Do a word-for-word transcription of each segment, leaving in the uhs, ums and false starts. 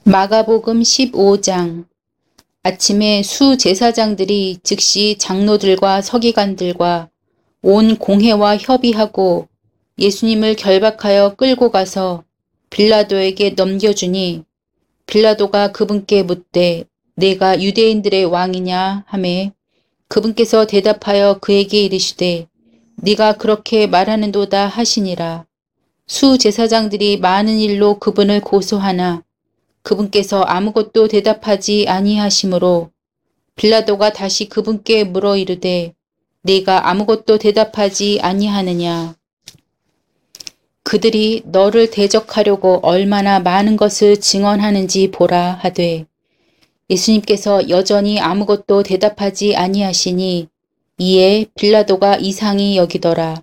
마가복음 십오 장. 아침에 수제사장들이 즉시 장로들과 서기관들과 온 공회와 협의하고 예수님을 결박하여 끌고 가서 빌라도에게 넘겨주니, 빌라도가 그분께 묻되 내가 유대인들의 왕이냐 하매 그분께서 대답하여 그에게 이르시되 네가 그렇게 말하는도다 하시니라. 수제사장들이 많은 일로 그분을 고소하나 그분께서 아무것도 대답하지 아니하시므로 빌라도가 다시 그분께 물어 이르되 네가 아무것도 대답하지 아니하느냐. 그들이 너를 대적하려고 얼마나 많은 것을 증언하는지 보라 하되 예수님께서 여전히 아무것도 대답하지 아니하시니 이에 빌라도가 이상히 여기더라.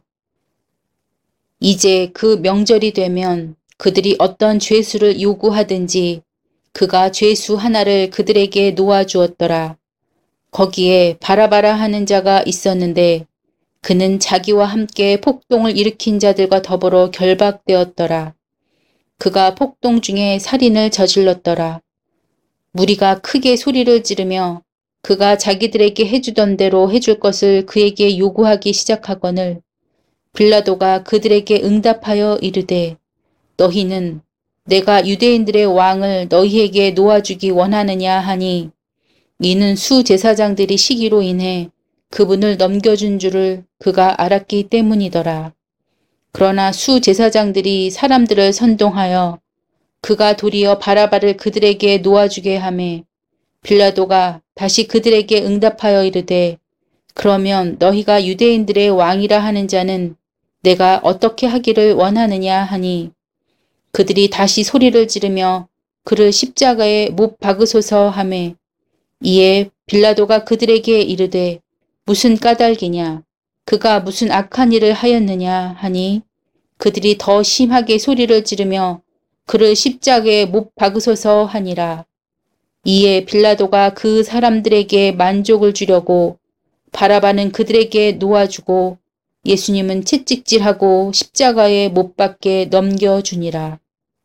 이제 그 명절이 되면 그들이 어떤 죄수를 요구하든지 그가 죄수 하나를 그들에게 놓아주었더라. 거기에 바라바라 하는 자가 있었는데 그는 자기와 함께 폭동을 일으킨 자들과 더불어 결박되었더라. 그가 폭동 중에 살인을 저질렀더라. 무리가 크게 소리를 지르며 그가 자기들에게 해주던 대로 해줄 것을 그에게 요구하기 시작하거늘 빌라도가 그들에게 응답하여 이르되 너희는 내가 유대인들의 왕을 너희에게 놓아주기 원하느냐 하니 이는 수제사장들이 시기로 인해 그분을 넘겨준 줄을 그가 알았기 때문이더라. 그러나 수제사장들이 사람들을 선동하여 그가 도리어 바라바를 그들에게 놓아주게 하매 빌라도가 다시 그들에게 응답하여 이르되 그러면 너희가 유대인들의 왕이라 하는 자는 내가 어떻게 하기를 원하느냐 하니 그들이 다시 소리를 지르며 그를 십자가에 못 박으소서 하매 이에 빌라도가 그들에게 이르되 무슨 까닭이냐 그가 무슨 악한 일을 하였느냐 하니 그들이 더 심하게 소리를 지르며 그를 십자가에 못 박으소서 하니라. 이에 빌라도가 그 사람들에게 만족을 주려고 바라바는 그들에게 놓아주고 예수님은 채찍질하고 십자가에 못 박게 넘겨주니라.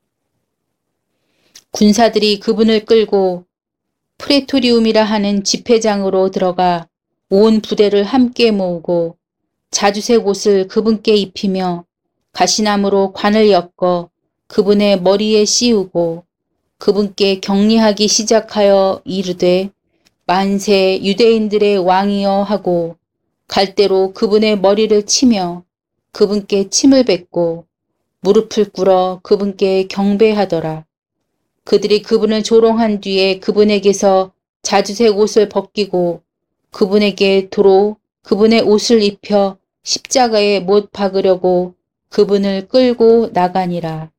군사들이 그분을 끌고 프레토리움이라 하는 집회장으로 들어가 온 부대를 함께 모으고 자주색 옷을 그분께 입히며 가시나무로 관을 엮어 그분의 머리에 씌우고 그분께 격리하기 시작하여 이르되 만세 유대인들의 왕이여 하고 갈대로 그분의 머리를 치며 그분께 침을 뱉고 무릎을 꿇어 그분께 경배하더라. 그들이 그분을 조롱한 뒤에 그분에게서 자주색 옷을 벗기고 그분에게 도로 그분의 옷을 입혀 십자가에 못 박으려고 그분을 끌고 나가니라.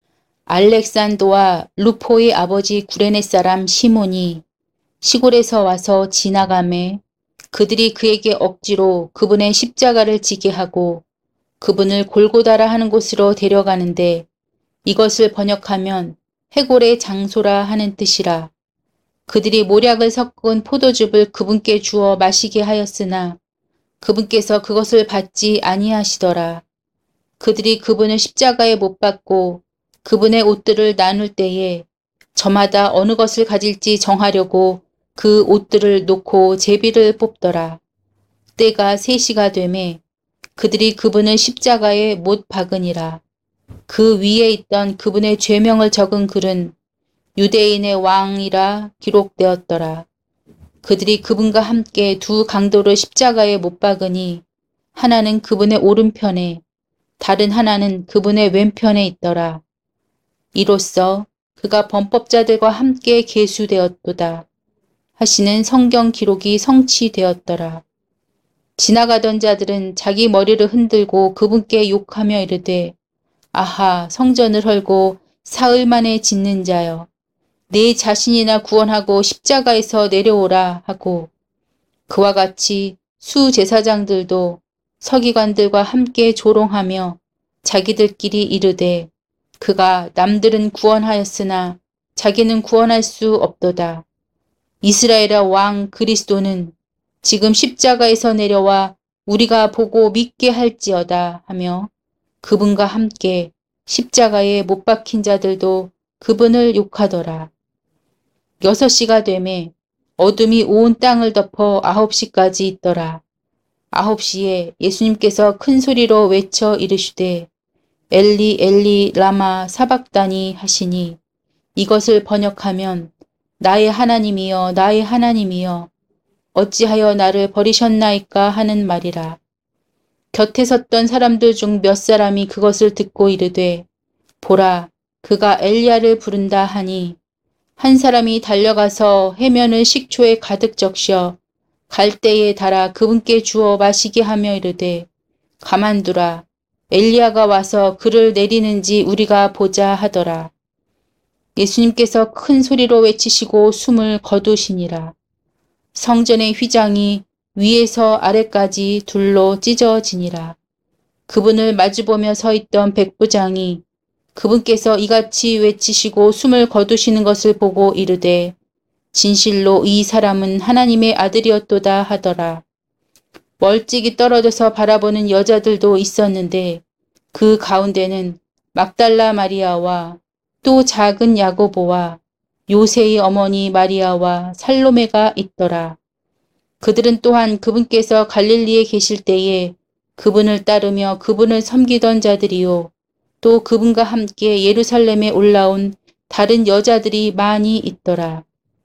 알렉산더와 루포의 아버지 구레네 사람 시몬이 시골에서 와서 지나가매 그들이 그에게 억지로 그분의 십자가를 지게 하고 그분을 골고다라 하는 곳으로 데려가는데 이것을 번역하면 해골의 장소라 하는 뜻이라. 그들이 모략을 섞은 포도즙을 그분께 주어 마시게 하였으나 그분께서 그것을 받지 아니하시더라. 그들이 그분을 십자가에 못 박고 그분의 옷들을 나눌 때에 저마다 어느 것을 가질지 정하려고 그 옷들을 놓고 제비를 뽑더라. 때가 세 시가 되매 그들이 그분을 십자가에 못 박으니라. 그 위에 있던 그분의 죄명을 적은 글은 유대인의 왕이라 기록되었더라. 그들이 그분과 함께 두 강도를 십자가에 못 박으니 하나는 그분의 오른편에 다른 하나는 그분의 왼편에 있더라. 이로써 그가 범법자들과 함께 계수되었도다 하시는 성경 기록이 성취되었더라. 지나가던 자들은 자기 머리를 흔들고 그분께 욕하며 이르되 아하 성전을 헐고 사흘 만에 짓는 자여 내 자신이나 구원하고 십자가에서 내려오라 하고 그와 같이 수제사장들도 서기관들과 함께 조롱하며 자기들끼리 이르되 그가 남들은 구원하였으나 자기는 구원할 수 없도다. 이스라엘의 왕 그리스도는 지금 십자가에서 내려와 우리가 보고 믿게 할지어다 하며 그분과 함께 십자가에 못 박힌 자들도 그분을 욕하더라. 여섯 시가 되매 어둠이 온 땅을 덮어 아홉 시까지 있더라. 아홉 시에 예수님께서 큰 소리로 외쳐 이르시되 엘리 엘리 라마 사박다니 하시니 이것을 번역하면 나의 하나님이여 나의 하나님이여 어찌하여 나를 버리셨나이까 하는 말이라. 곁에 섰던 사람들 중 몇 사람이 그것을 듣고 이르되 보라 그가 엘리야를 부른다 하니 한 사람이 달려가서 해면을 식초에 가득 적셔 갈대에 달아 그분께 주어 마시게 하며 이르되 가만두라 엘리야가 와서 그를 내리는지 우리가 보자 하더라. 예수님께서 큰 소리로 외치시고 숨을 거두시니라. 성전의 휘장이 위에서 아래까지 둘로 찢어지니라. 그분을 마주보며 서 있던 백부장이 그분께서 이같이 외치시고 숨을 거두시는 것을 보고 이르되 진실로 이 사람은 하나님의 아들이었도다 하더라. 멀찍이 떨어져서 바라보는 여자들도 있었는데 그 가운데는 막달라 마리아와 또 작은 야고보와 요새의 어머니 마리아와 살로메가 있더라. 그들은 또한 그분께서 갈릴리에 계실 때에 그분을 따르며 그분을 섬기던 자들이요 또 그분과 함께 예루살렘에 올라온 다른 여자들이 많이 있더라.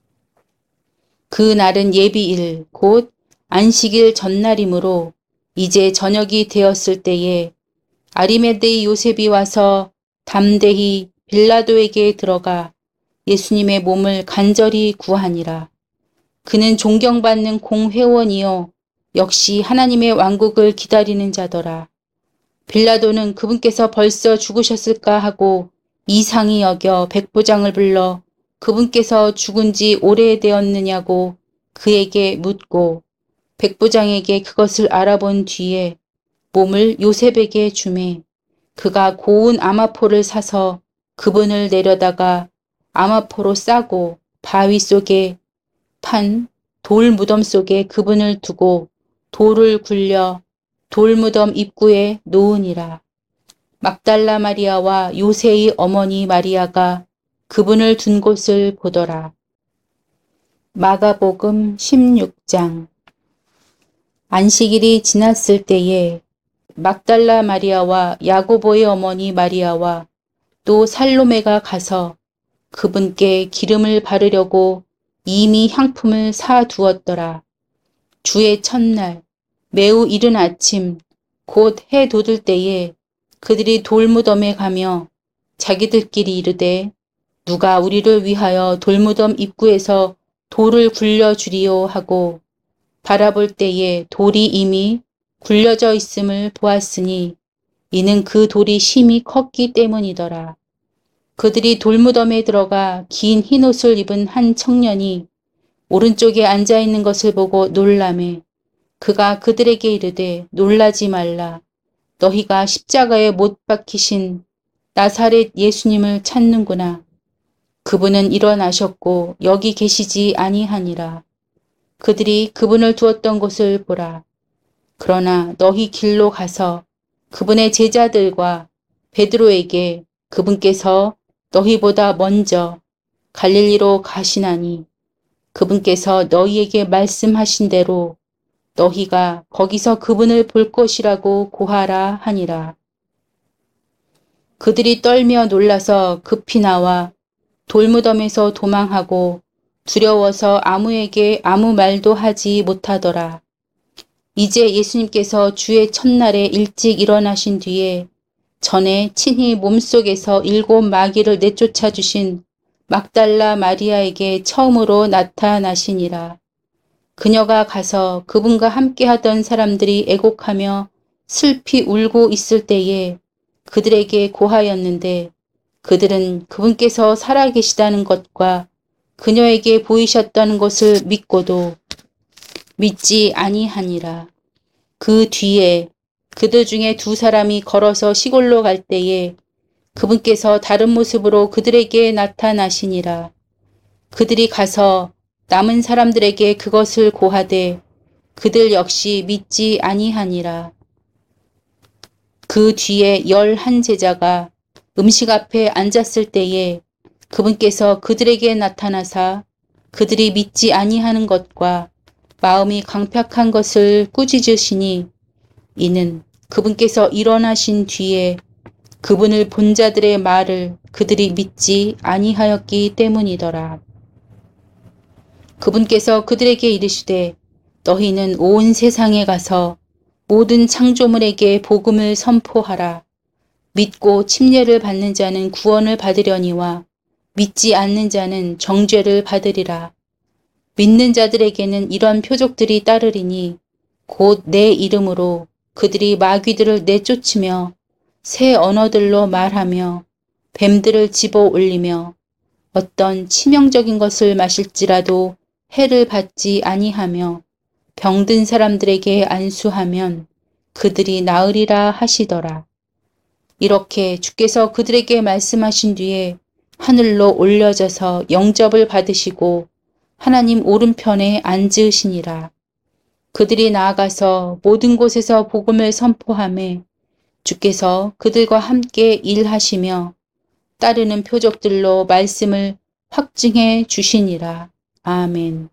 그 날은 예비일 곧 안식일 전날이므로 이제 저녁이 되었을 때에 아리메데의 요셉이 와서 담대히 빌라도에게 들어가 예수님의 몸을 간절히 구하니라. 그는 존경받는 공회원이요 역시 하나님의 왕국을 기다리는 자더라. 빌라도는 그분께서 벌써 죽으셨을까 하고 이상히 여겨 백부장을 불러 그분께서 죽은 지 오래되었느냐고 그에게 묻고 백부장에게 그것을 알아본 뒤에 몸을 요셉에게 주매 그가 고운 아마포를 사서 그분을 내려다가 아마포로 싸고 바위 속에 판 돌 무덤 속에 그분을 두고 돌을 굴려 돌 무덤 입구에 놓으니라. 막달라 마리아와 요새의 어머니 마리아가 그분을 둔 곳을 보더라. 마가복음 십육 장. 안식일이 지났을 때에 막달라 마리아와 야고보의 어머니 마리아와 또 살로메가 가서 그분께 기름을 바르려고 이미 향품을 사두었더라. 주의 첫날 매우 이른 아침 곧 해 돋을 때에 그들이 돌무덤에 가며 자기들끼리 이르되 누가 우리를 위하여 돌무덤 입구에서 돌을 굴려주리요 하고 바라볼 때에 돌이 이미 굴려져 있음을 보았으니 이는 그 돌이 심히 컸기 때문이더라. 그들이 돌무덤에 들어가 긴 흰옷을 입은 한 청년이 오른쪽에 앉아있는 것을 보고 놀라매 그가 그들에게 이르되 놀라지 말라. 너희가 십자가에 못 박히신 나사렛 예수님을 찾는구나. 그분은 일어나셨고 여기 계시지 아니하니라. 그들이 그분을 두었던 곳을 보라. 그러나 너희 길로 가서 그분의 제자들과 베드로에게 그분께서 너희보다 먼저 갈릴리로 가시나니 그분께서 너희에게 말씀하신 대로 너희가 거기서 그분을 볼 것이라고 고하라 하니라. 그들이 떨며 놀라서 급히 나와 돌무덤에서 도망하고 두려워서 아무에게 아무 말도 하지 못하더라. 이제 예수님께서 주의 첫날에 일찍 일어나신 뒤에 전에 친히 몸속에서 일곱 마귀를 내쫓아 주신 막달라 마리아에게 처음으로 나타나시니라. 그녀가 가서 그분과 함께 하던 사람들이 애곡하며 슬피 울고 있을 때에 그들에게 고하였는데 그들은 그분께서 살아계시다는 것과 그녀에게 보이셨다는 것을 믿고도 믿지 아니하니라. 그 뒤에 그들 중에 두 사람이 걸어서 시골로 갈 때에 그분께서 다른 모습으로 그들에게 나타나시니라. 그들이 가서 남은 사람들에게 그것을 고하되 그들 역시 믿지 아니하니라. 그 뒤에 열한 제자가 음식 앞에 앉았을 때에 그분께서 그들에게 나타나사 그들이 믿지 아니하는 것과 마음이 강팍한 것을 꾸짖으시니 이는 그분께서 일어나신 뒤에 그분을 본 자들의 말을 그들이 믿지 아니하였기 때문이더라. 그분께서 그들에게 이르시되 너희는 온 세상에 가서 모든 창조물에게 복음을 선포하라. 믿고 침례를 받는 자는 구원을 받으려니와 믿지 않는 자는 정죄를 받으리라. 믿는 자들에게는 이런 표적들이 따르리니 곧 내 이름으로 그들이 마귀들을 내쫓으며 새 언어들로 말하며 뱀들을 집어 올리며 어떤 치명적인 것을 마실지라도 해를 받지 아니하며 병든 사람들에게 안수하면 그들이 나으리라 하시더라. 이렇게 주께서 그들에게 말씀하신 뒤에 하늘로 올려져서 영접을 받으시고 하나님 오른편에 앉으시니라. 그들이 나아가서 모든 곳에서 복음을 선포하매 주께서 그들과 함께 일하시며 따르는 표적들로 말씀을 확증해 주시니라. 아멘.